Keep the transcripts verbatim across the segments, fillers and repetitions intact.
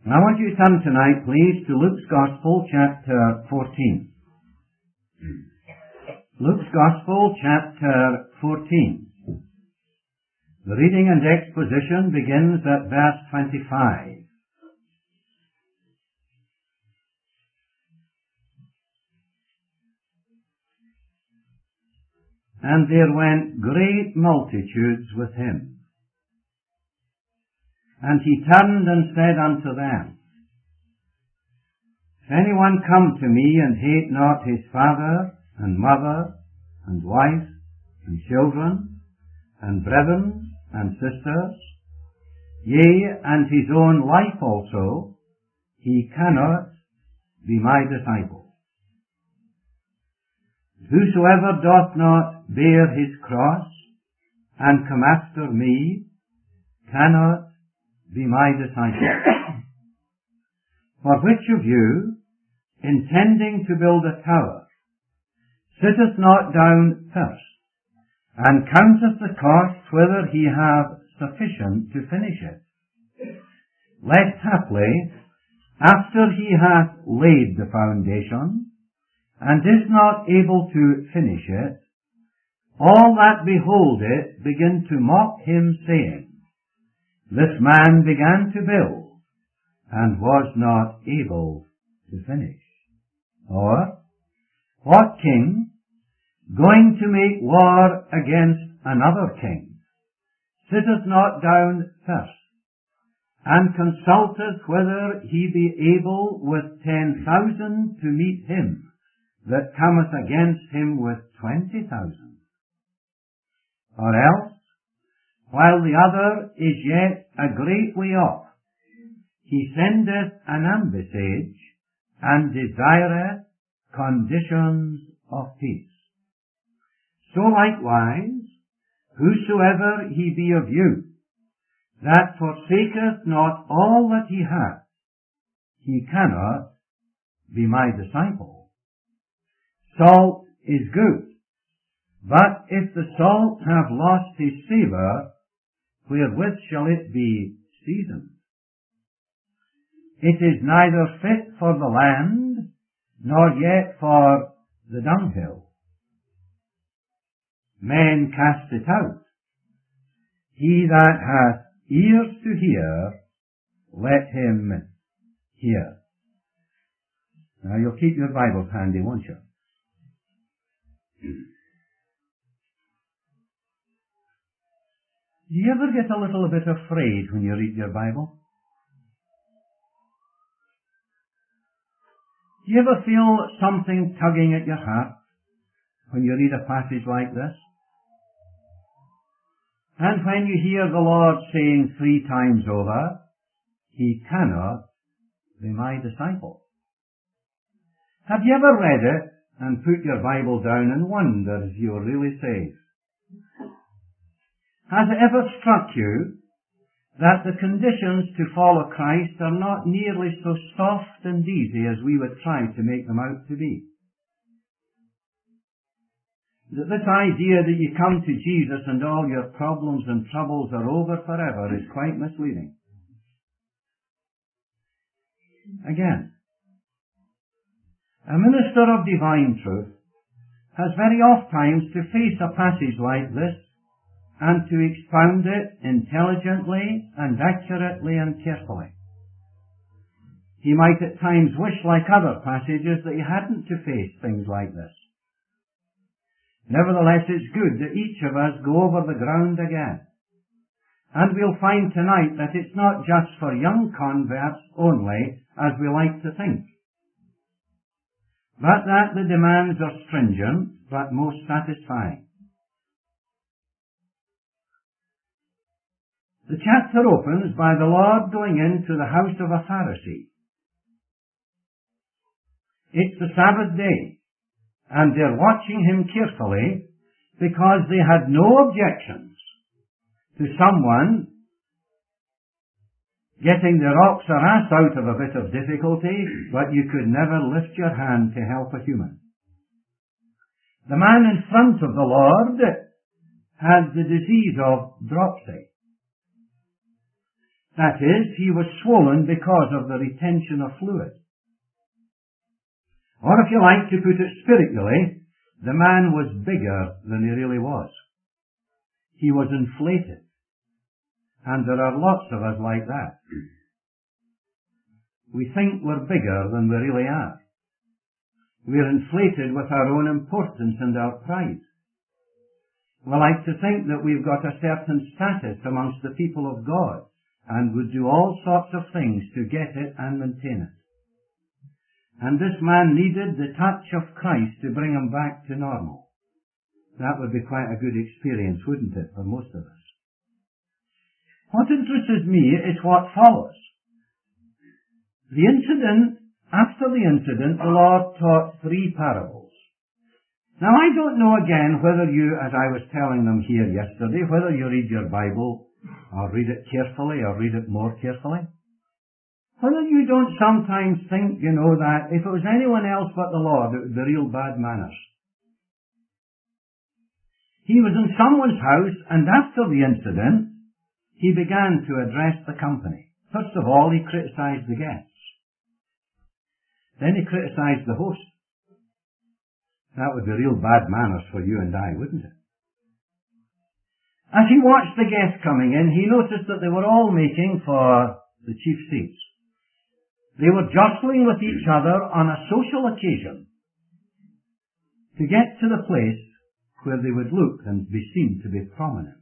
I want you to turn tonight, please, to Luke's Gospel, chapter fourteen. Luke's Gospel, chapter fourteen. The reading and exposition begins at verse twenty-five. And there went great multitudes with him. And he turned and said unto them, If anyone come to me and hate not his father and mother and wife and children and brethren and sisters, yea, and his own life also, he cannot be my disciple. Whosoever doth not bear his cross and come after me cannot be my disciple. For which of you, intending to build a tower, sitteth not down first, and counteth the cost whether he have sufficient to finish it? Lest haply, after he hath laid the foundation, and is not able to finish it, all that behold it begin to mock him, saying, This man began to build, and was not able to finish. Or, what king, going to make war against another king, sitteth not down first, and consulteth whether he be able with ten thousand to meet him that cometh against him with twenty thousand? Or else, while the other is yet a great way off, he sendeth an ambassage, and desireth conditions of peace. So likewise, whosoever he be of you, that forsaketh not all that he hath, he cannot be my disciple. Salt is good, but if the salt have lost his savour, wherewith shall it be seasoned? It is neither fit for the land, nor yet for the dunghill. Men cast it out. He that hath ears to hear, let him hear. Now you'll keep your Bibles handy, won't you? Do you ever get a little bit afraid when you read your Bible? Do you ever feel something tugging at your heart when you read a passage like this? And when you hear the Lord saying three times over, He cannot be my disciple. Have you ever read it and put your Bible down and wondered if you were really saved? Has it ever struck you that the conditions to follow Christ are not nearly so soft and easy as we would try to make them out to be? That this idea that you come to Jesus and all your problems and troubles are over forever is quite misleading. Again, a minister of divine truth has very oft times to face a passage like this and to expound it intelligently and accurately and carefully. He might at times wish, like other passages, that he hadn't to face things like this. Nevertheless, it's good that each of us go over the ground again. And we'll find tonight that it's not just for young converts only, as we like to think, but that the demands are stringent, but most satisfying. The chapter opens by the Lord going into the house of a Pharisee. It's the Sabbath day, and they're watching him carefully because they had no objections to someone getting the rocks or ass out of a bit of difficulty, but you could never lift your hand to help a human. The man in front of the Lord had the disease of dropsy. That is, he was swollen because of the retention of fluid. Or if you like to put it spiritually, the man was bigger than he really was. He was inflated. And there are lots of us like that. We think we're bigger than we really are. We're inflated with our own importance and our pride. We like to think that we've got a certain status amongst the people of God and would do all sorts of things to get it and maintain it. And this man needed the touch of Christ to bring him back to normal. That would be quite a good experience, wouldn't it, for most of us? What interests me is what follows. The incident, after the incident, the Lord taught three parables. Now I don't know again whether you, as I was telling them here yesterday, whether you read your Bible or read it carefully or read it more carefully. Whether you don't sometimes think, you know, that if it was anyone else but the Lord, it would be real bad manners. He was in someone's house, and after the incident, he began to address the company. First of all, he criticized the guests. Then he criticized the host. That would be real bad manners for you and I, wouldn't it? As he watched the guests coming in, he noticed that they were all making for the chief seats. They were jostling with each other on a social occasion to get to the place where they would look and be seen to be prominent.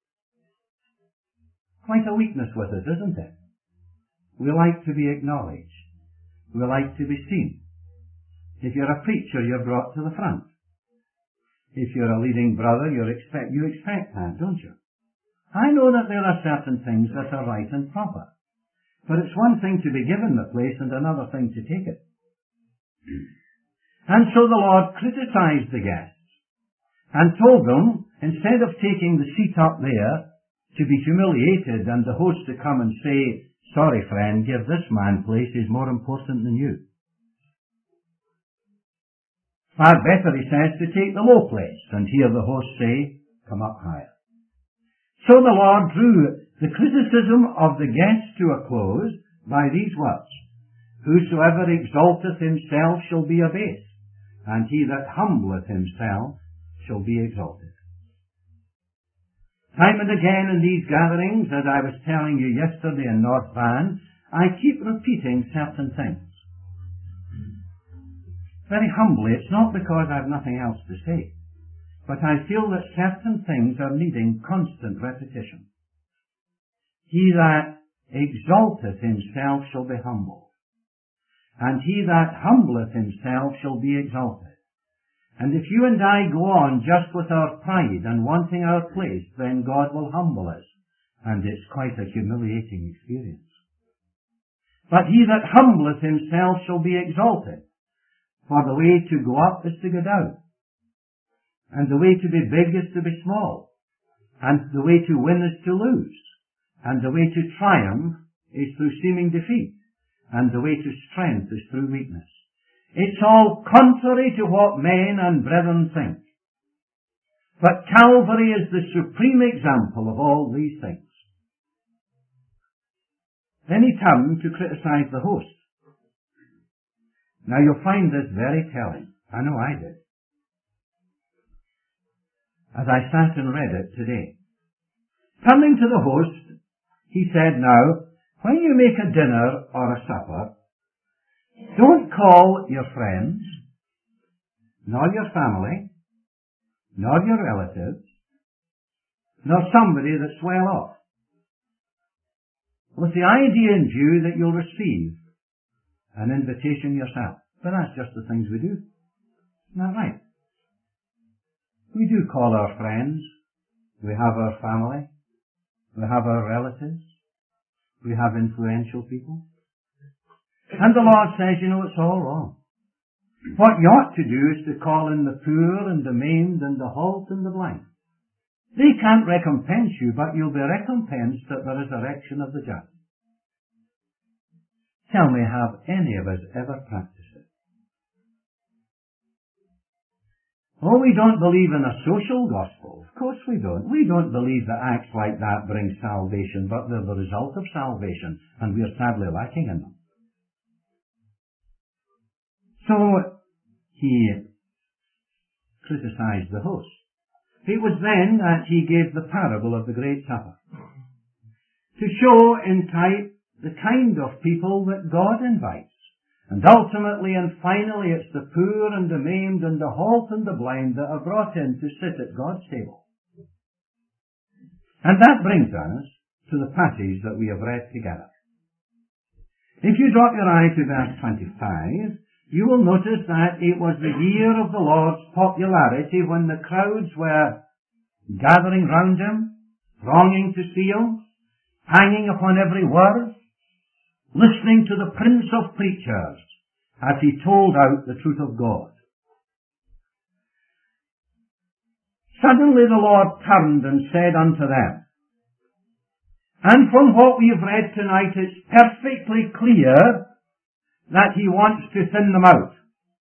Quite a weakness with us, isn't it? We like to be acknowledged. We like to be seen. If you're a preacher, you're brought to the front. If you're a leading brother, you expect, you expect that, don't you? I know that there are certain things that are right and proper. But it's one thing to be given the place and another thing to take it. And so the Lord criticized the guests and told them, instead of taking the seat up there to be humiliated and the host to come and say, sorry friend, give this man place, he's more important than you. Far better, he says, to take the low place and hear the host say, come up higher. So the Lord drew the criticism of the guests to a close by these words, whosoever exalteth himself shall be abased, and he that humbleth himself shall be exalted. Time and again in these gatherings, as I was telling you yesterday in North Van, I keep repeating certain things. Very humbly, it's not because I've nothing else to say, but I feel that certain things are needing constant repetition. He that exalteth himself shall be humbled, and he that humbleth himself shall be exalted. And if you and I go on just with our pride and wanting our place, then God will humble us, and it's quite a humiliating experience. But he that humbleth himself shall be exalted, for the way to go up is to go down, and the way to be big is to be small, and the way to win is to lose, and the way to triumph is through seeming defeat, and the way to strength is through weakness. It's all contrary to what men and brethren think. But Calvary is the supreme example of all these things. Then he turned to criticize the host. Now you'll find this very telling. I know I did. As I sat and read it today. Turning to the host, he said, now, when you make a dinner or a supper, don't call your friends, nor your family, nor your relatives, nor somebody that's well off, with the idea in view that you'll receive an invitation yourself. But that's just the things we do. Isn't that right? We do call our friends, we have our family, we have our relatives, we have influential people. And the Lord says, you know, it's all wrong. What you ought to do is to call in the poor and the maimed and the halt and the blind. They can't recompense you, but you'll be recompensed at the resurrection of the just. Tell me, have any of us ever practiced it? Oh, we don't believe in a social gospel. Of course we don't. We don't believe that acts like that bring salvation, but they're the result of salvation, and we're sadly lacking in them. So, he criticized the host. It was then that he gave the parable of the Great Supper, to show in type the kind of people that God invites. And ultimately and finally it's the poor and the maimed and the halt and the blind that are brought in to sit at God's table. And that brings us to the passage that we have read together. If you drop your eye to verse twenty-five, you will notice that it was the year of the Lord's popularity when the crowds were gathering round him, thronging to see him, hanging upon every word, listening to the Prince of Preachers as he told out the truth of God. Suddenly the Lord turned and said unto them, and from what we have read tonight, it's perfectly clear that he wants to thin them out.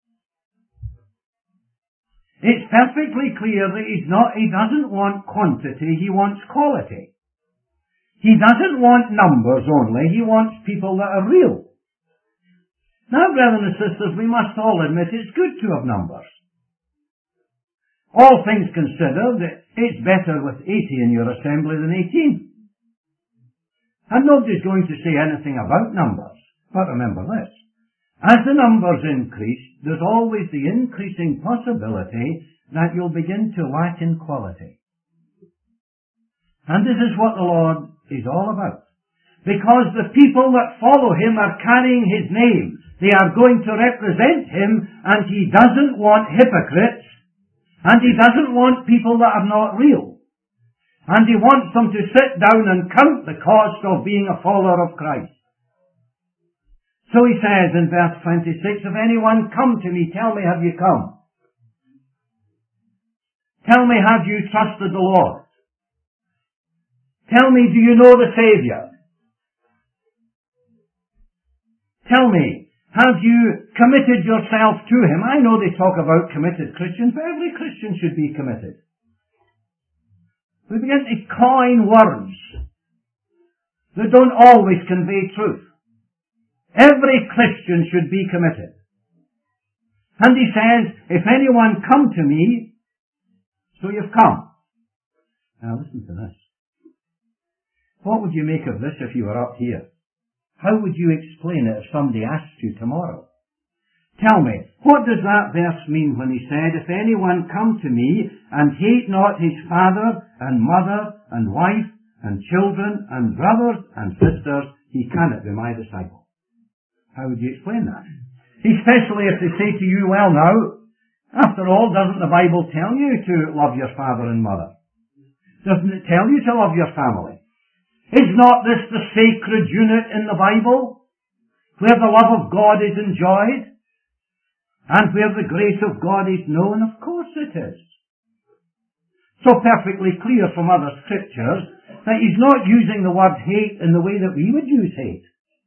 It's perfectly clear that he's not, he doesn't want quantity, he wants quality. He doesn't want numbers only, he wants people that are real. Now, brothers and sisters, we must all admit it's good to have numbers. All things considered, it's better with eighty in your assembly than eighteen. And nobody's going to say anything about numbers. But remember this, as the numbers increase, there's always the increasing possibility that you'll begin to lack in quality. And this is what the Lord is all about. Because the people that follow him are carrying his name. They are going to represent him, and he doesn't want hypocrites, and he doesn't want people that are not real. And he wants them to sit down and count the cost of being a follower of Christ. So he says in verse twenty-six, if anyone come to me, tell me, have you come? Tell me, have you trusted the Lord? Tell me, do you know the Savior? Tell me, have you committed yourself to him? I know they talk about committed Christians, but every Christian should be committed. We begin to coin words that don't always convey truth. Every Christian should be committed. And he says, if anyone come to me, so you've come. Now listen to this. What would you make of this if you were up here? How would you explain it if somebody asked you tomorrow? Tell me, what does that verse mean when he said, if anyone come to me and hate not his father and mother and wife and children and brothers and sisters, he cannot be my disciple? How would you explain that? Especially if they say to you, well now, after all, doesn't the Bible tell you to love your father and mother? Doesn't it tell you to love your family? Is not this the sacred unit in the Bible, where the love of God is enjoyed, and where the grace of God is known? Of course it is. So perfectly clear from other scriptures that he's not using the word hate in the way that we would use hate.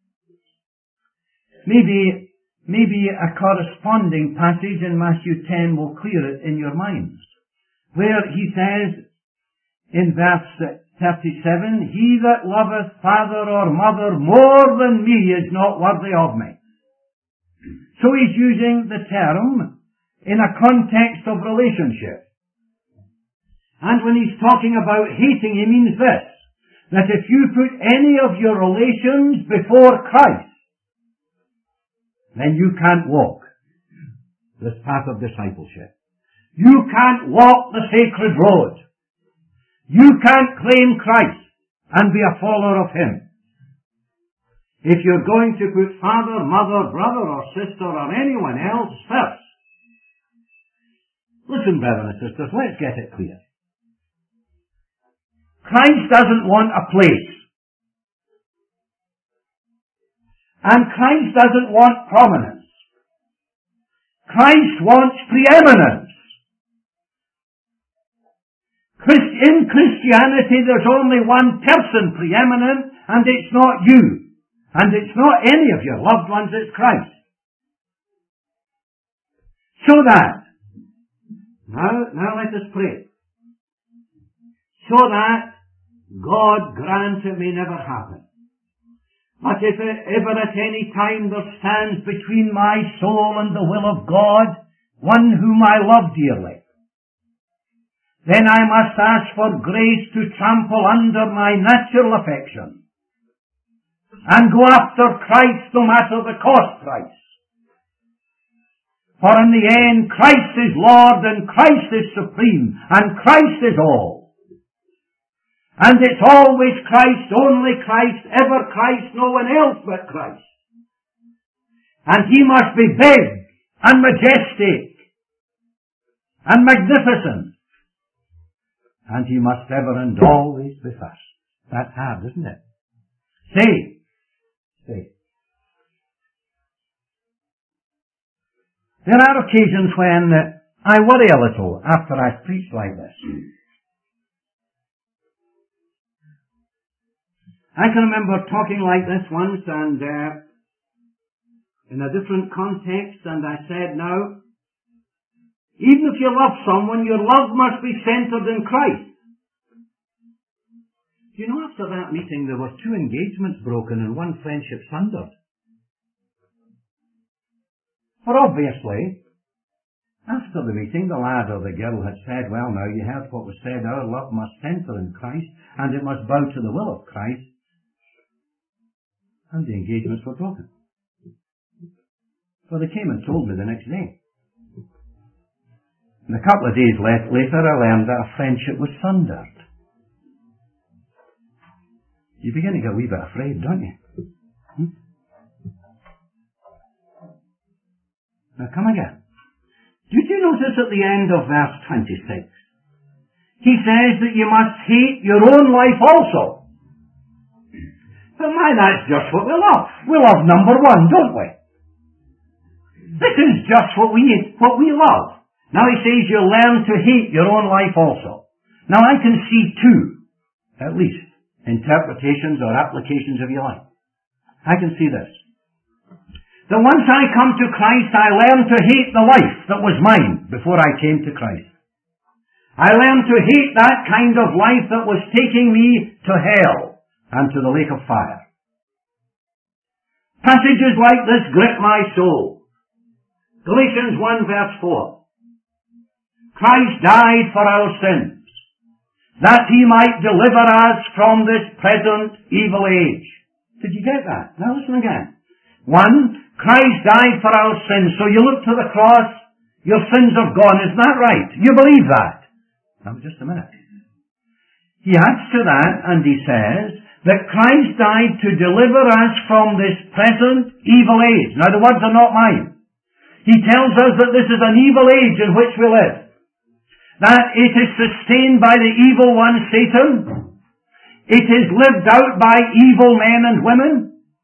Maybe, maybe a corresponding passage in Matthew ten will clear it in your minds, where he says in verse thirty-seven, he that loveth father or mother more than me is not worthy of me. So he's using the term in a context of relationship. And when he's talking about hating, he means this, that if you put any of your relations before Christ, then you can't walk this path of discipleship. You can't walk the sacred road. You can't claim Christ and be a follower of him. If you're going to put father, mother, brother or sister or anyone else first. Listen, brothers and sisters, let's get it clear. Christ doesn't want a place. And Christ doesn't want prominence. Christ wants preeminence. In Christianity, there's only one person preeminent, and it's not you. And it's not any of your loved ones, it's Christ. So that Now, now let us pray. So that God grant it may never happen. But if ever at any time there stands between my soul and the will of God one whom I love dearly, then I must ask for grace to trample under my natural affection and go after Christ no matter the cost price. For in the end, Christ is Lord and Christ is supreme and Christ is all. And it's always Christ, only Christ, ever Christ, no one else but Christ. And He must be big and majestic and magnificent. And He must ever and always be first. That's hard, isn't it? Say, say. There are occasions when I worry a little after I've preached like this. I can remember talking like this once and uh, in a different context, and I said, now, even if you love someone, your love must be centered in Christ. You know, after that meeting there were two engagements broken and one friendship sundered. For obviously, after the meeting, the lad or the girl had said, well now, you heard what was said, our love must center in Christ, and it must bow to the will of Christ. And the engagements were broken. So they came and told me the next day. And a couple of days later I learned that a friendship was sundered. You begin to get a wee bit afraid, don't you? Hmm? Now come again. Did you notice at the end of verse twenty-six? He says that you must hate your own life also. But my, that's just what we love. We love number one, don't we? This is just what we what we love. Now he says you learn to hate your own life also. Now I can see two, at least, interpretations or applications of your life. I can see this. That once I come to Christ, I learn to hate the life that was mine before I came to Christ. I learn to hate that kind of life that was taking me to hell and to the lake of fire. Passages like this grip my soul. Galatians one verse four. Christ died for our sins, that He might deliver us from this present evil age. Did you get that? Now listen again. One, Christ died for our sins. So you look to the cross, your sins are gone. Isn't that right? You believe that? Now just a minute. He adds to that and he says that Christ died to deliver us from this present evil age. Now the words are not mine. He tells us that this is an evil age in which we live. That it is sustained by the evil one, Satan. It is lived out by evil men and women.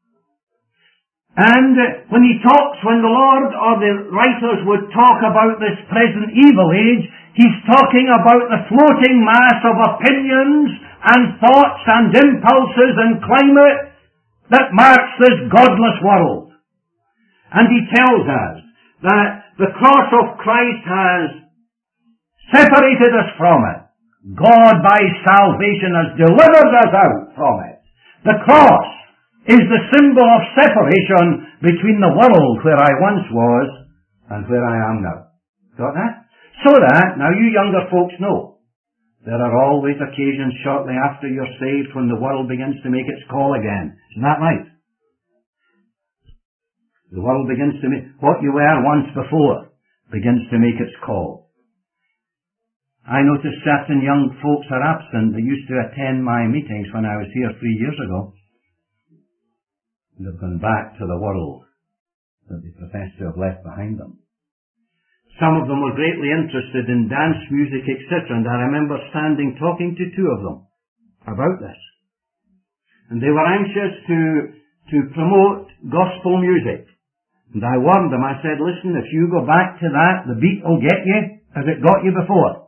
And when he talks, when the Lord or the writers would talk about this present evil age, he's talking about the floating mass of opinions and thoughts and impulses and climate that marks this godless world. And he tells us that the cross of Christ has separated us from it. God by salvation has delivered us out from it. The cross is the symbol of separation between the world where I once was and where I am now. Got that? So that, now you younger folks know, there are always occasions shortly after you're saved when the world begins to make its call again. Isn't that right? The world begins to make, what you were once before, begins to make its call. I notice certain young folks are absent. They used to attend my meetings when I was here three years ago. They've gone back to the world that they profess to have left behind them. Some of them were greatly interested in dance music, et cetera, and I remember standing talking to two of them about this. And they were anxious to, to promote gospel music. And I warned them, I said, listen, if you go back to that, the beat will get you as it got you before.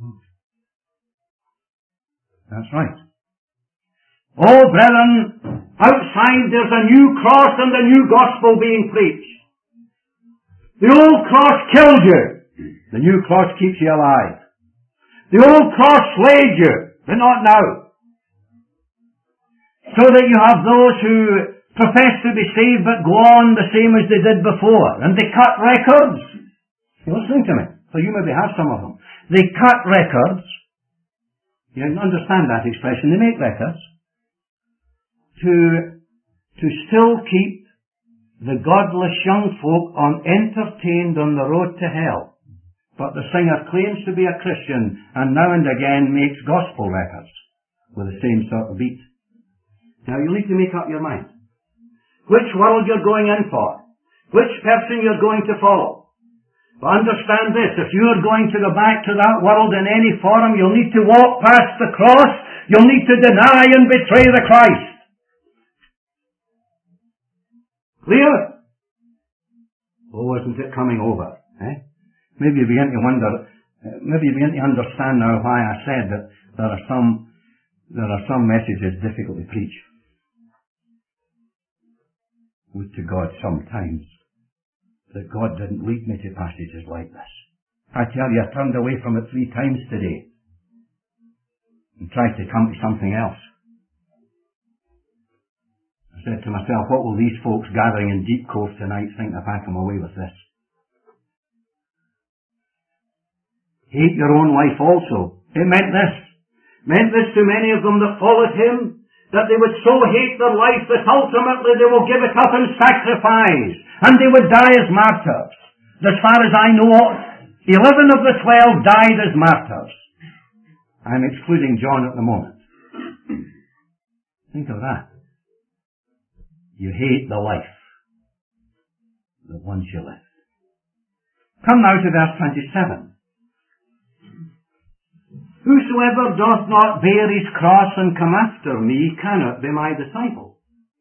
That's right. Oh, brethren, outside there's a new cross and a new gospel being preached. The old cross killed you. The new cross keeps you alive. The old cross slayed you, but not now. So that you have those who profess to be saved but go on the same as they did before. And they cut records. You're listening to me, so you maybe have some of them. They cut records. You understand that expression. They make records to, to still keep the godless young folk on entertained on the road to hell. But the singer claims to be a Christian and now and again makes gospel records with the same sort of beat. Now you need to make up your mind. Which world you're going in for. Which person you're going to follow. But understand this, if you're going to go back to that world in any form, you'll need to walk past the cross. You'll need to deny and betray the Christ. Clear? Oh, isn't it coming over? Eh? Maybe you begin to wonder, uh, maybe you begin to understand now why I said that there are some, there are some messages difficult to preach. Would to God sometimes that God didn't lead me to passages like this. I tell you, I turned away from it three times today and tried to come to something else. I said to myself, what will these folks gathering in Deep Cove tonight think if I come away with this? Hate your own life also. It meant this. Meant this to many of them that followed him, that they would so hate their life that ultimately they will give it up in sacrifice, and they would die as martyrs. As far as I know, eleven of the twelve died as martyrs. I'm excluding John at the moment. Think of that. You hate the life that once you lived. Come now to verse twenty-seven. Whosoever doth not bear his cross and come after me cannot be my disciple.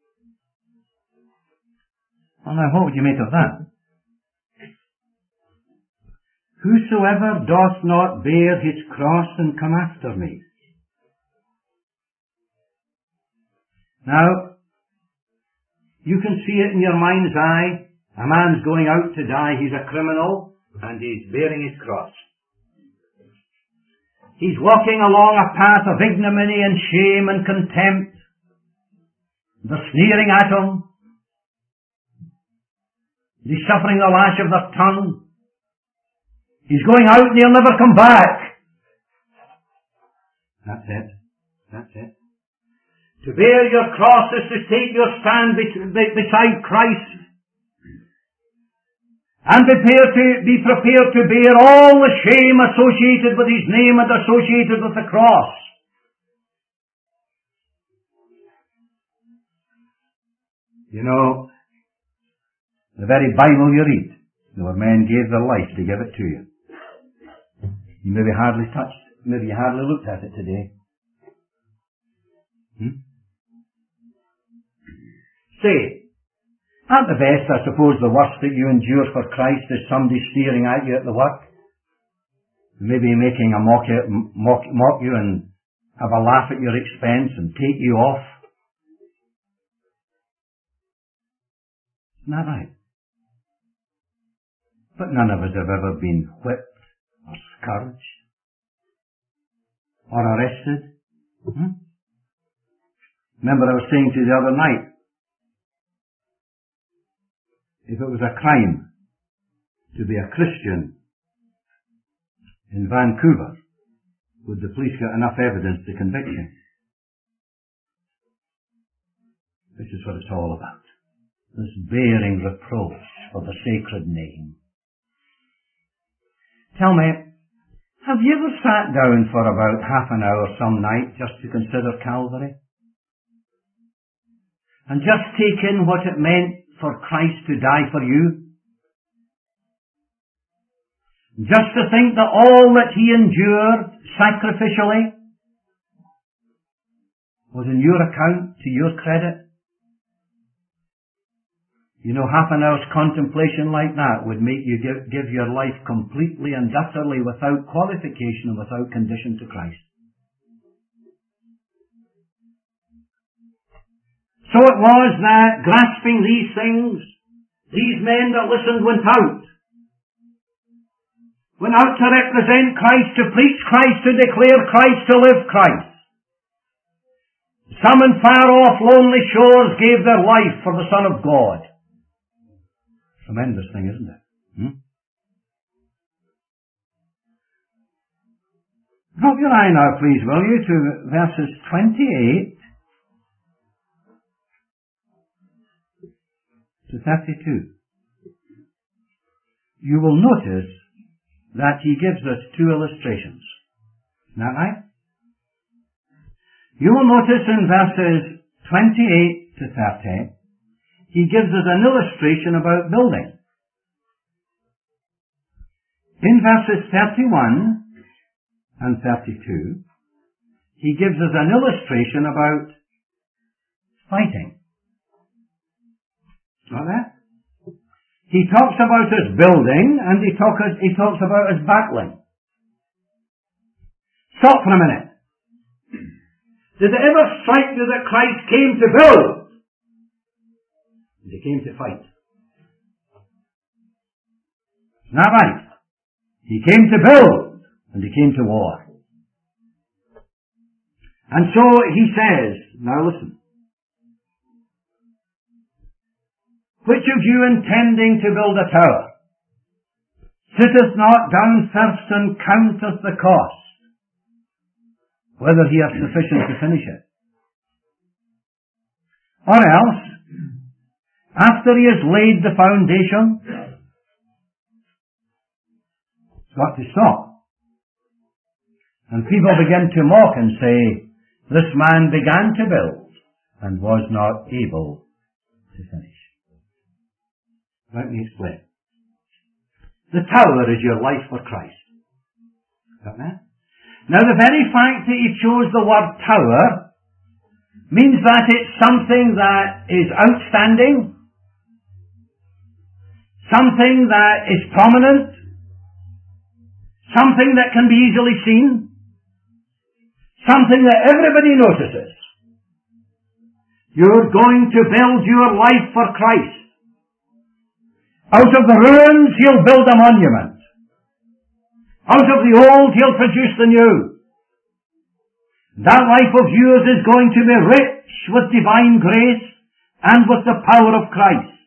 Well, now, what would you make of that? Whosoever doth not bear his cross and come after me. Now, you can see it in your mind's eye. A man's going out to die. He's a criminal and he's bearing his cross. He's walking along a path of ignominy and shame and contempt. They're sneering at him. He's suffering the lash of their tongue. He's going out and he'll never come back. That's it. That's it. To bear your cross is to take your stand beside Christ. And prepare to, be prepared to bear all the shame associated with his name and associated with the cross. You know, the very Bible you read, where men gave their life to give it to you. You maybe hardly touched, maybe you hardly looked at it today. Hmm? Say, at the best, I suppose the worst that you endure for Christ is somebody sneering at you at the work. Maybe making a mock, mock, mock you and have a laugh at your expense and take you off. Isn't that right? But none of us have ever been whipped or scourged or arrested. Hmm? Remember I was saying to you the other night, if it was a crime to be a Christian in Vancouver, would the police get enough evidence to convict you? This is what it's all about. This bearing reproach for the sacred name. Tell me, have you ever sat down for about half an hour some night just to consider Calvary? And just take in what it meant for Christ to die for you? Just to think that all that he endured sacrificially was in your account, to your credit? You know, half an hour's contemplation like that would make you give, give your life completely and utterly without qualification and without condition to Christ. So it was that, grasping these things, these men that listened went out. went out to represent Christ, to preach Christ, to declare Christ, to live Christ. Some in far-off lonely shores gave their life for the Son of God. Tremendous thing, isn't it? Hmm? Drop your eye now, please, will you, to verses twenty-eight to thirty-two. You will notice that he gives us two illustrations. Isn't that right? You will notice in verses twenty-eight to thirty, he gives us an illustration about building. In verses thirty-one and thirty-two, he gives us an illustration about fighting. Got that? He talks about us building, and he, talk, he talks about us battling. Stop for a minute. Did it ever strike you that Christ came to build? And he came to fight. Isn't that right? He came to build, and he came to war. And so he says, now listen, which of you intending to build a tower, sitteth not down first and counteth the cost, whether he hath sufficient to finish it? Or else, after he has laid the foundation, it's got to stop. And people begin to mock and say, this man began to build and was not able to finish. Let me explain. The tower is your life for Christ. Got that? Now the very fact that he chose the word tower means that it's something that is outstanding, something that is prominent, something that can be easily seen, something that everybody notices. You're going to build your life for Christ. Out of the ruins, he'll build a monument. Out of the old, he'll produce the new. That life of yours is going to be rich with divine grace and with the power of Christ.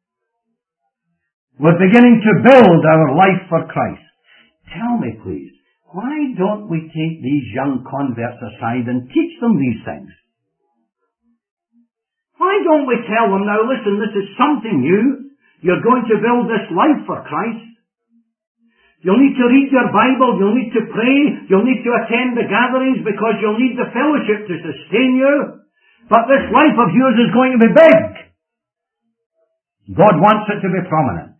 We're beginning to build our life for Christ. Tell me, please, why don't we take these young converts aside and teach them these things? Why don't we tell them, now listen, this is something new. You're going to build this life for Christ. You'll need to read your Bible, you'll need to pray, you'll need to attend the gatherings because you'll need the fellowship to sustain you. But this life of yours is going to be big. God wants it to be prominent.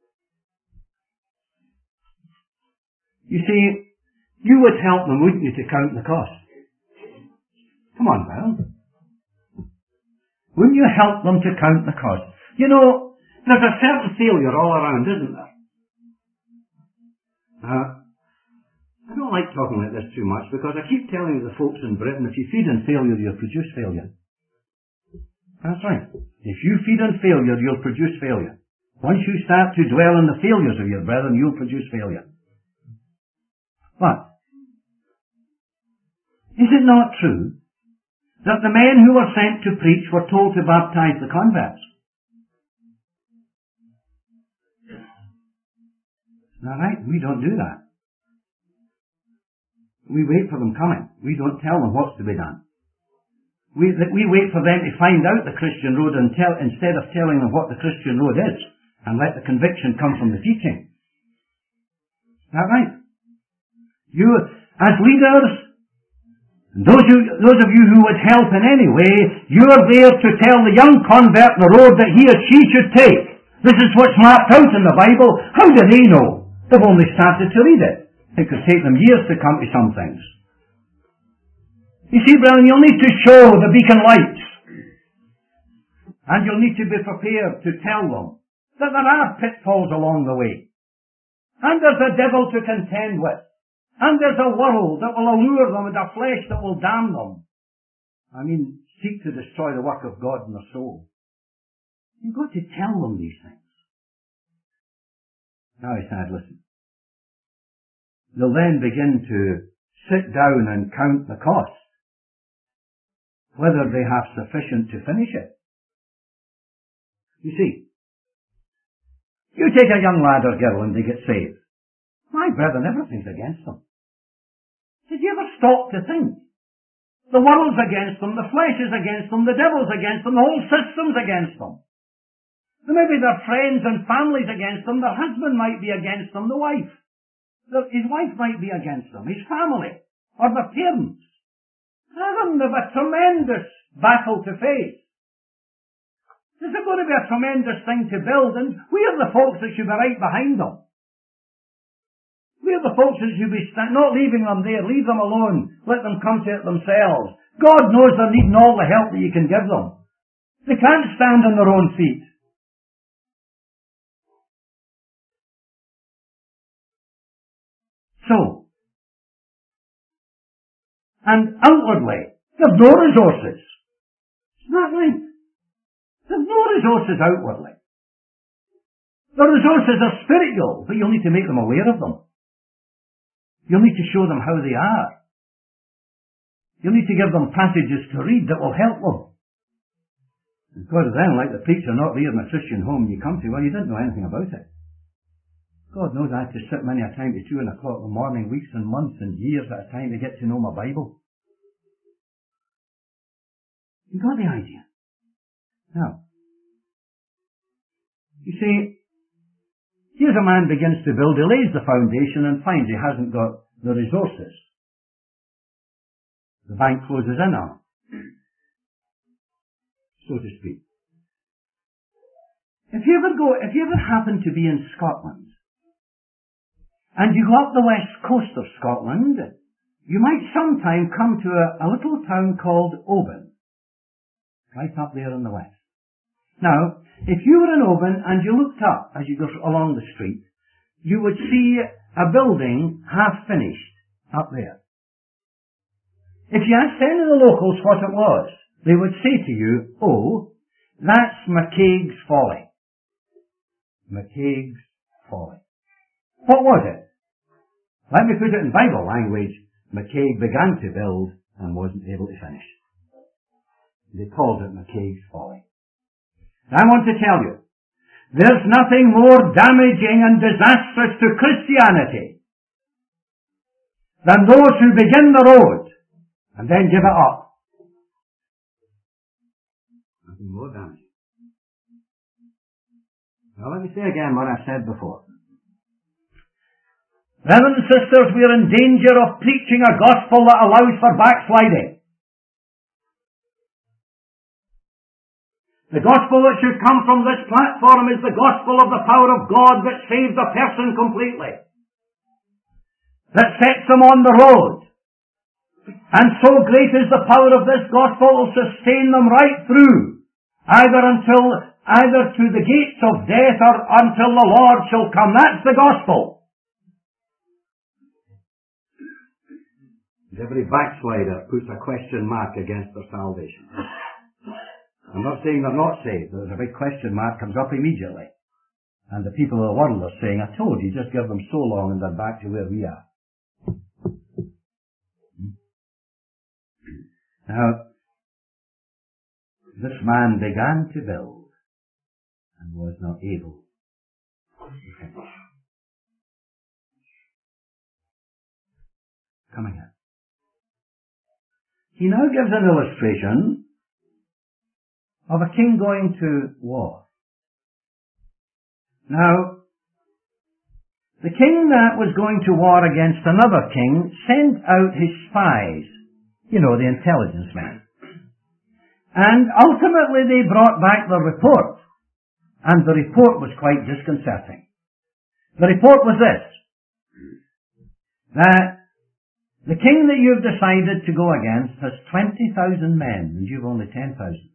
You see, you would help them, wouldn't you, to count the cost? Come on, Bill. Wouldn't you help them to count the cost? You know, there's a certain failure all around, isn't there? Uh, I don't like talking like this too much because I keep telling the folks in Britain, if you feed on failure, you'll produce failure. That's right. If you feed on failure, you'll produce failure. Once you start to dwell on the failures of your brethren, you'll produce failure. But, is it not true that the men who were sent to preach were told to baptize the converts? All right, we don't do that. We wait for them coming. We don't tell them what's to be done. We, we wait for them to find out the Christian road and tell, instead of telling them what the Christian road is, and let the conviction come from the teaching. Is that right? You, as leaders, those, who, those of you who would help in any way, you're there to tell the young convert the road that he or she should take. This is what's marked out in the Bible. How do they know? They've only started to read it. It could take them years to come to some things. You see, brethren, you'll need to show the beacon lights. And you'll need to be prepared to tell them that there are pitfalls along the way. And there's a devil to contend with. And there's a world that will allure them and a flesh that will damn them. I mean, seek to destroy the work of God in their soul. You've got to tell them these things. Now he said, listen. they'll then begin to sit down and count the cost, whether they have sufficient to finish it. You see, you take a young lad or girl and they get saved. My brethren, everything's against them. Did you ever stop to think? The world's against them, the flesh is against them, the devil's against them, the whole system's against them. Maybe their friends and families against them, their husband might be against them, the wife. His wife might be against them, his family, or their parents. Brethren, they've a tremendous battle to face. This is going to be a tremendous thing to build, and we are the folks that should be right behind them. We are the folks that should be st- not leaving them there. Leave them alone. Let them come to it themselves. God knows they're needing all the help that you can give them. They can't stand on their own feet. So, and outwardly, there's no resources. Isn't that right? There's no resources outwardly. The resources are spiritual, but you'll need to make them aware of them. You'll need to show them how they are. You'll need to give them passages to read that will help them. Because then, like the preacher not there in a Christian home you come to, well, you didn't know anything about it. God knows I had to sit many a time to two o'clock in the morning, weeks and months and years at a time to get to know my Bible. You got the idea? Now, you see, here's a man begins to build, he lays the foundation and finds he hasn't got the resources. The bank closes in on him, so to speak. If you ever go, if you ever happen to be in Scotland, and you go up the west coast of Scotland, you might sometime come to a, a little town called Oban, right up there in the west. Now, if you were in Oban and you looked up as you go along the street, you would see a building half finished up there. If you asked any of the locals what it was, they would say to you, oh, that's McCaig's Folly. McCaig's Folly. What was it? Let me put it in Bible language. McCaig began to build and wasn't able to finish. They called it McCaig's Folly. I want to tell you, there's nothing more damaging and disastrous to Christianity than those who begin the road and then give it up. Nothing more damaging. Now let me say again what I've said before. Brothers and sisters, we are in danger of preaching a gospel that allows for backsliding. The gospel that should come from this platform is the gospel of the power of God that saves a person completely. That sets them on the road. And so great is the power of this gospel, it will sustain them right through, either until, either to the gates of death or until the Lord shall come. That's the gospel. Every backslider puts a question mark against their salvation. I'm not saying they're not saved. There's a big question mark comes up immediately. And the people of the world are saying, I told you, just give them so long and they're back to where we are. Now, this man began to build and was not able to finish. Coming up. He now gives an illustration of a king going to war. Now, the king that was going to war against another king sent out his spies, you know, the intelligence men. And ultimately they brought back the report. And the report was quite disconcerting. The report was this, that the king that you've decided to go against has twenty thousand men, and you've only ten thousand.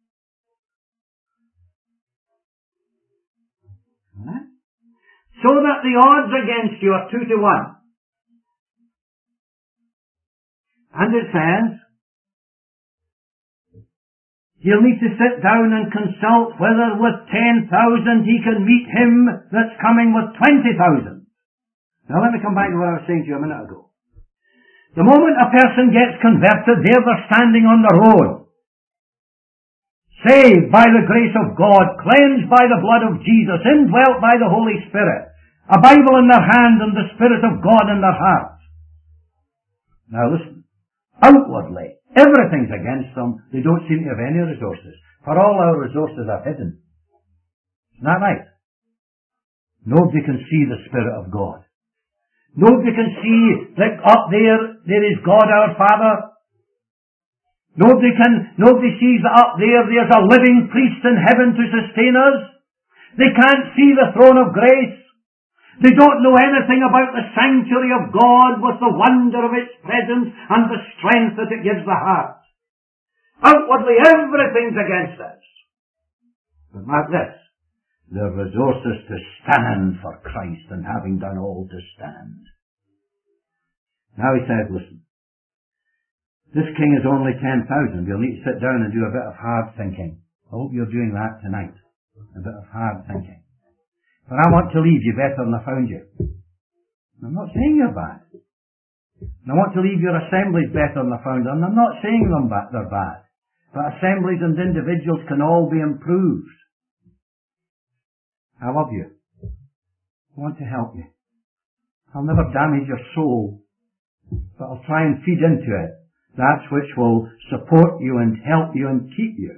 Right? So that the odds against you are two to one. And it says, he'll need to sit down and consult whether with ten thousand he can meet him that's coming with twenty thousand. Now let me come back to what I was saying to you a minute ago. The moment a person gets converted, there they're standing on their own. Saved by the grace of God, cleansed by the blood of Jesus, indwelt by the Holy Spirit, a Bible in their hand and the Spirit of God in their heart. Now listen, outwardly, everything's against them. They don't seem to have any resources. For all our resources are hidden. Isn't that right? Nobody can see the Spirit of God. Nobody can see that up there, there is God our Father. Nobody can, nobody sees that up there, there's a living priest in heaven to sustain us. They can't see the throne of grace. They don't know anything about the sanctuary of God with the wonder of its presence and the strength that it gives the heart. Outwardly, everything's against us. But mark this. Their resources to stand for Christ, and having done all to stand. Now he says, listen, this king is only ten thousand. You'll need to sit down and do a bit of hard thinking. I hope you're doing that tonight. A bit of hard thinking. But I want to leave you better than I found you. I'm not saying you're bad. And I want to leave your assemblies better than I found them. I'm not saying them ba- they're bad. But assemblies and individuals can all be improved. I love you. I want to help you. I'll never damage your soul, but I'll try and feed into it that which will support you and help you and keep you.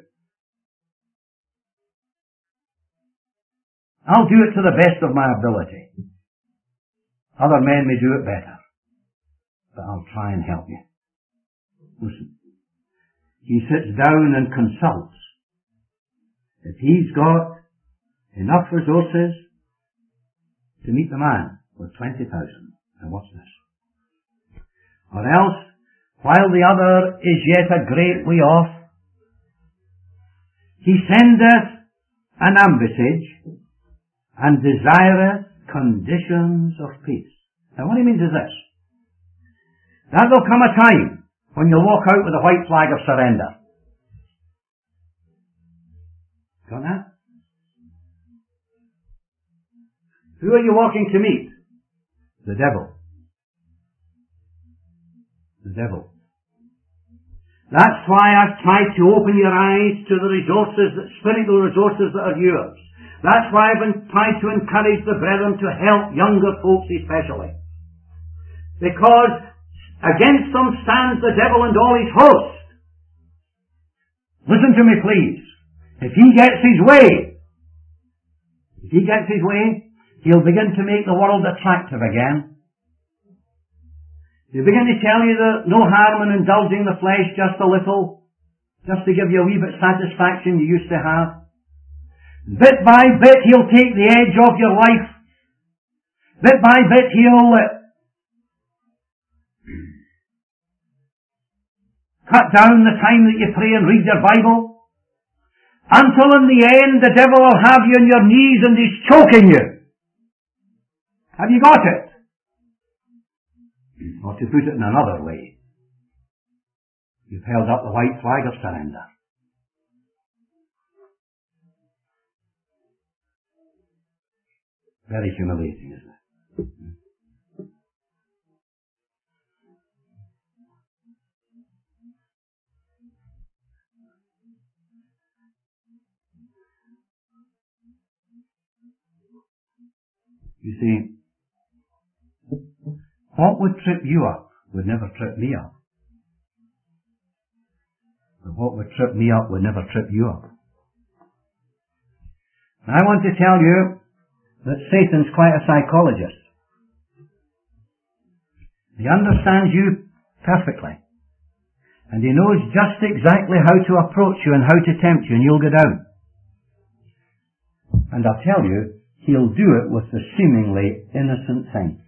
I'll do it to the best of my ability. Other men may do it better, but I'll try and help you. Listen. He sits down and consults. If he's got enough resources to meet the man with twenty thousand. Now watch this. Or else, while the other is yet a great way off, he sendeth an ambassage and desireth conditions of peace. Now what he means is this. That will come a time when you'll walk out with a white flag of surrender. Got that? Who are you walking to meet? The devil. The devil. That's why I've tried to open your eyes to the resources, spiritual resources that are yours. That's why I've been tried to encourage the brethren to help younger folks especially. Because against them stands the devil and all his host. Listen to me please. If he gets his way, if he gets his way, he'll begin to make the world attractive again. He'll begin to tell you that no harm in indulging the flesh just a little, just to give you a wee bit of satisfaction you used to have. Bit by bit he'll take the edge off your life. Bit by bit he'll uh, cut down the time that you pray and read your Bible. Until in the end the devil will have you on your knees and he's choking you. Have you got it? Or to put it in another way, you've held up the white flag of surrender. Very humiliating, isn't it? You see, what would trip you up would never trip me up. And what would trip me up would never trip you up. And I want to tell you that Satan's quite a psychologist. He understands you perfectly. And he knows just exactly how to approach you and how to tempt you, and you'll go down. And I'll tell you, he'll do it with the seemingly innocent thing.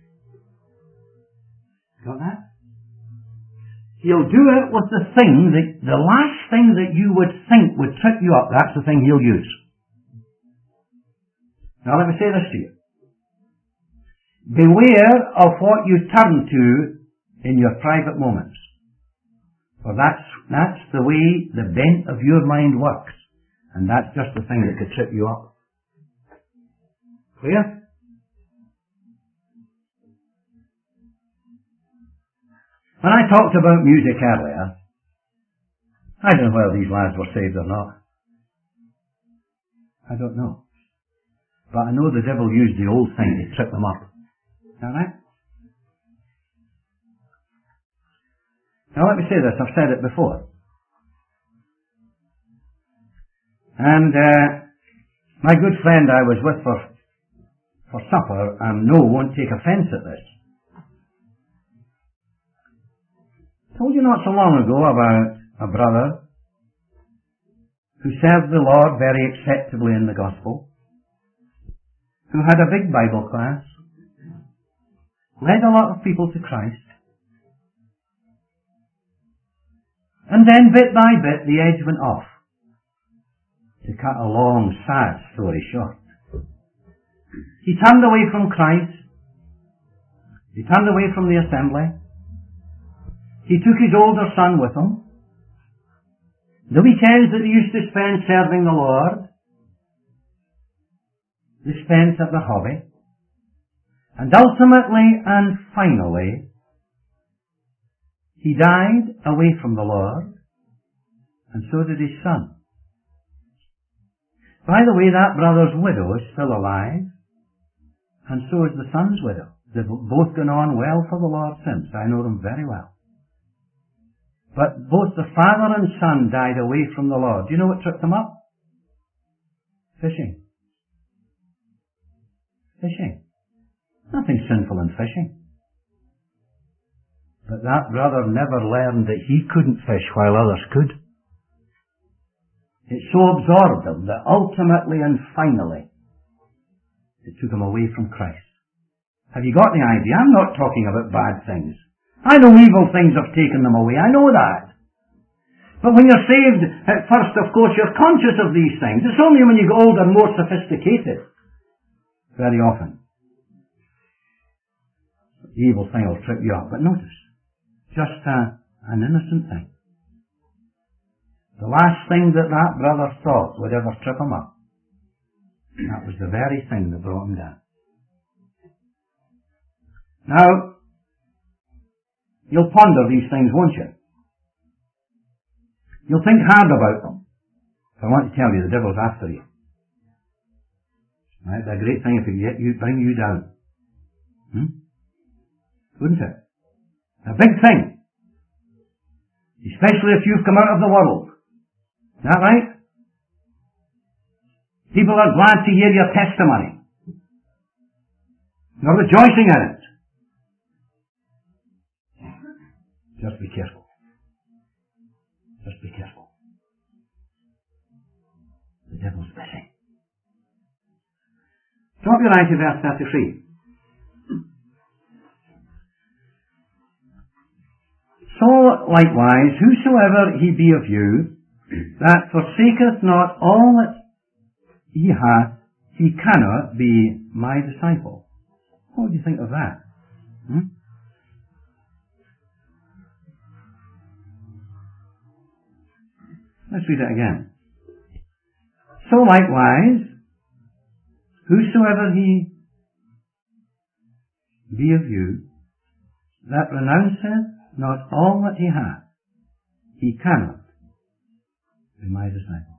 Got that? He'll do it with the thing that, the last thing that you would think would trip you up, that's the thing he'll use. Now let me say this to you. Beware of what you turn to in your private moments. For that's, that's the way the bent of your mind works. And that's just the thing that could trip you up. Clear? When I talked about music earlier, I don't know whether these lads were saved or not. I don't know. But I know the devil used the old thing to trip them up. Is that right? Now let me say this, I've said it before. And uh, my good friend I was with for, for supper, and no, won't take offence at this. I told you not so long ago about a brother who served the Lord very acceptably in the gospel, who had a big Bible class, led a lot of people to Christ, and then bit by bit the edge went off. To cut a long, sad story short. He turned away from Christ. He turned away from the assembly. He took his older son with him. The weekends that he used to spend serving the Lord, they spent at the hobby. And ultimately and finally, he died away from the Lord, and so did his son. By the way, that brother's widow is still alive, and so is the son's widow. They've both gone on well for the Lord since. I know them very well. But both the father and son died away from the Lord. Do you know what tripped them up? Fishing. Fishing. Nothing sinful in fishing. But that brother never learned that he couldn't fish while others could. It so absorbed him that ultimately and finally it took him away from Christ. Have you got the idea? I'm not talking about bad things. I know evil things have taken them away. I know that. But when you're saved, at first, of course, you're conscious of these things. It's only when you get older, more sophisticated. Very often. The evil thing will trip you up. But notice, just uh, an innocent thing. The last thing that that brother thought would ever trip him up, that was the very thing that brought him down. Now, you'll ponder these things, won't you? You'll think hard about them. I want to tell you, the devil's after you. Right? It's a great thing if he can get you, bring you down. Hmm? Wouldn't it? A big thing. Especially if you've come out of the world. Is that right? People are glad to hear your testimony. They're rejoicing in it. Just be careful. Just be careful. The devil's busy. Drop your eye to verse thirty-three. So likewise, whosoever he be of you, that forsaketh not all that he hath, he cannot be my disciple. What do you think of that? Hmm? Let's read it again. So likewise, whosoever he be of you, that renounceth not all that he hath, he cannot be my disciple.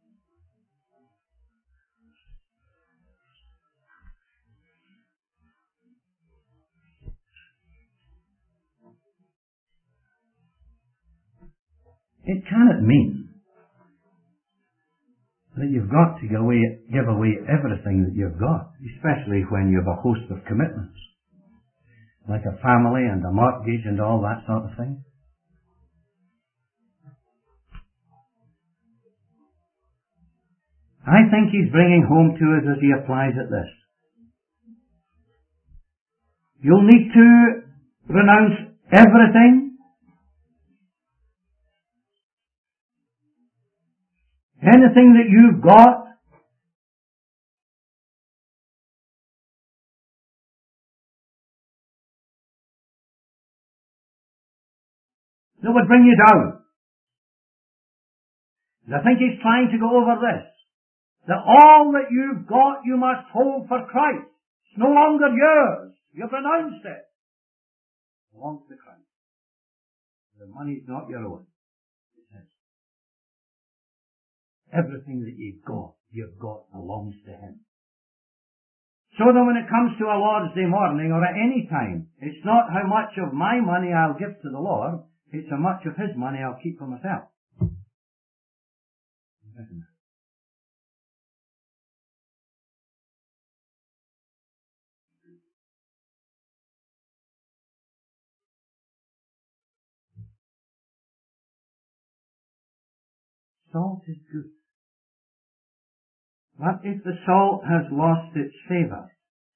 It cannot mean that you've got to give away, give away everything that you've got, especially when you have a host of commitments, like a family and a mortgage and all that sort of thing. I think he's bringing home to us as he applies it this. You'll need to renounce everything. Anything that you've got. That would bring you down. I think he's trying to go over this. That all that you've got you must hold for Christ. It's no longer yours. You've renounced it. It belongs to Christ. The money's not your own. It says, everything that you've got, you've got belongs to Him. So that when it comes to a Lord's Day morning or at any time, it's not how much of my money I'll give to the Lord, it's how much of His money I'll keep for myself. Salt is good. What if the salt has lost its savour?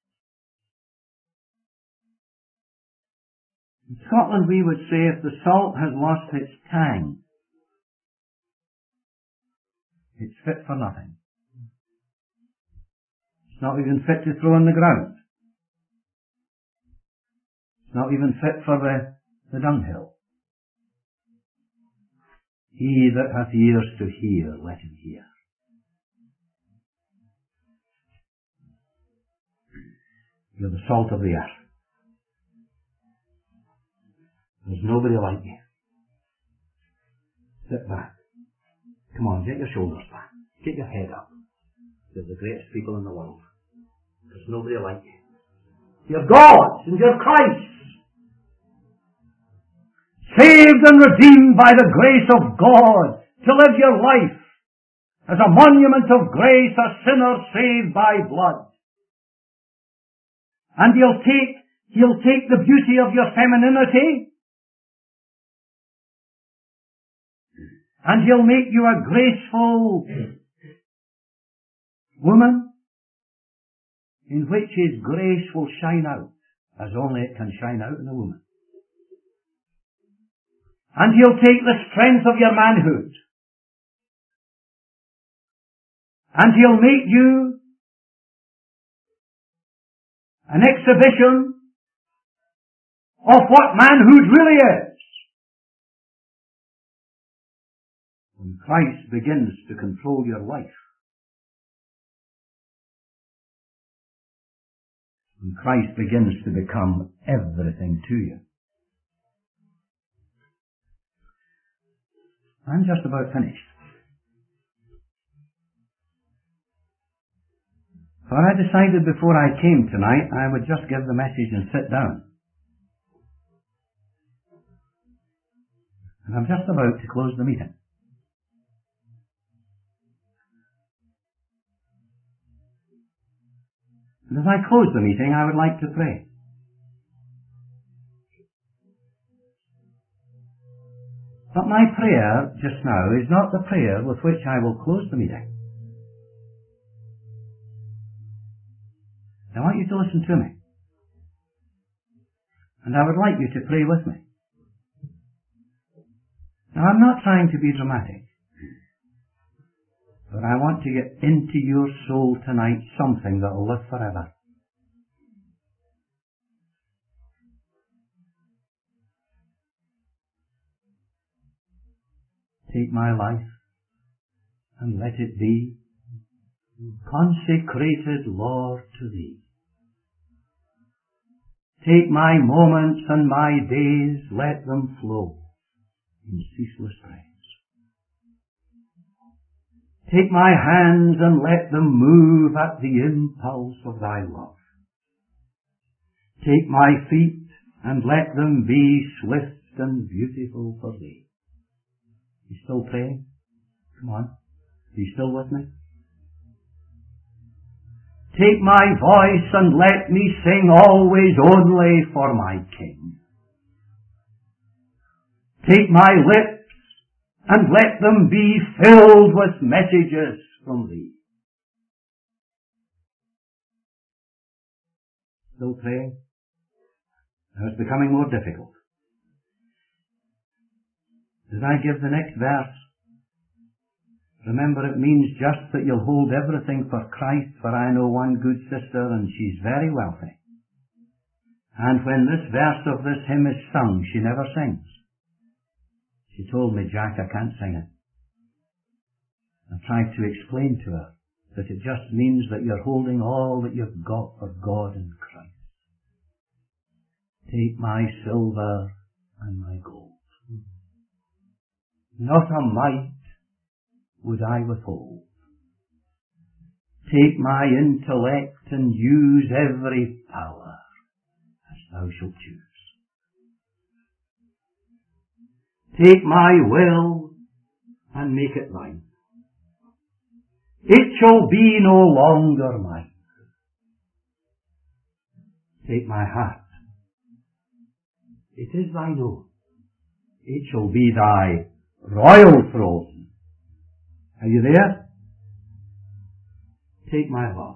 In Scotland we would say if the salt has lost its tang, it's fit for nothing. It's not even fit to throw on the ground. It's not even fit for the, the dunghill. He that hath ears to hear, let him hear. You're the salt of the earth. There's nobody like you. Sit back. Come on, get your shoulders back. Get your head up. You're the greatest people in the world. There's nobody like you. You're God's and you're Christ's. Saved and redeemed by the grace of God to live your life as a monument of grace, a sinner saved by blood. And He'll take, He'll take the beauty of your femininity and He'll make you a graceful woman in which His grace will shine out as only it can shine out in a woman. And He'll take the strength of your manhood and He'll make you an exhibition of what manhood really is. When Christ begins to control your life, when Christ begins to become everything to you. I'm just about finished. For I decided before I came tonight I would just give the message and sit down. And I'm just about to close the meeting. And as I close the meeting, I would like to pray. But my prayer just now is not the prayer with which I will close the meeting. I want you to listen to me. And I would like you to pray with me. Now, I'm not trying to be dramatic, but I want to get into your soul tonight something that will live forever. Take my life and let it be consecrated, Lord, to Thee. Take my moments and my days, let them flow in ceaseless praise. Take my hands and let them move at the impulse of Thy love. Take my feet and let them be swift and beautiful for Thee. You still praying? Come on. Are you still with me? Take my voice and let me sing always only for my King. Take my lips and let them be filled with messages from Thee. Still praying? Now it's becoming more difficult. As I give the next verse, remember, it means just that you'll hold everything for Christ, for I know one good sister and she's very wealthy. And when this verse of this hymn is sung, she never sings. She told me, Jack, I can't sing it. I tried to explain to her that it just means that you're holding all that you've got for God in Christ. Take my silver and my gold. not a mite would I withhold. Take my intellect and use every power as thou shalt choose. Take my will and make it thine. It shall be no longer mine. Take my heart. It is thine own. It shall be thy royal throne. Are you there? Take my love.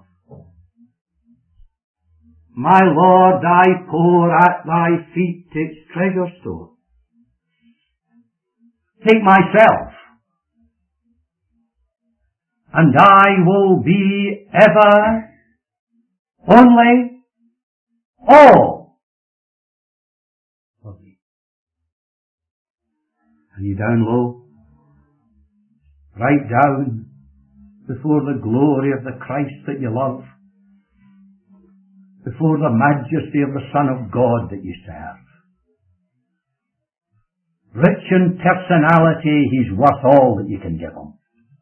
My Lord, I pour at thy feet its treasure store. Take myself, and I will be ever, only, all for thee. Are you down low? Right down before the glory of the Christ that you love, before the majesty of the Son of God that you serve. Rich in personality, he's worth all that you can give him.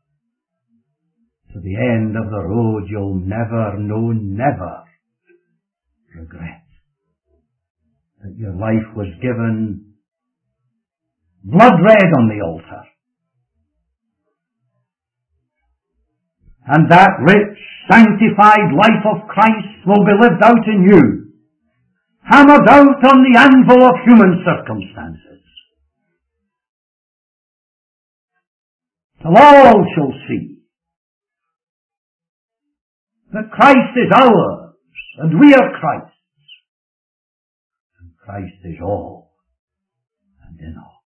To the end of the road, you'll never, no, never regret that your life was given blood red on the altar. And that rich, sanctified life of Christ will be lived out in you, hammered out on the anvil of human circumstances. Till all shall see that Christ is ours, and we are Christ's, and Christ is all and in all.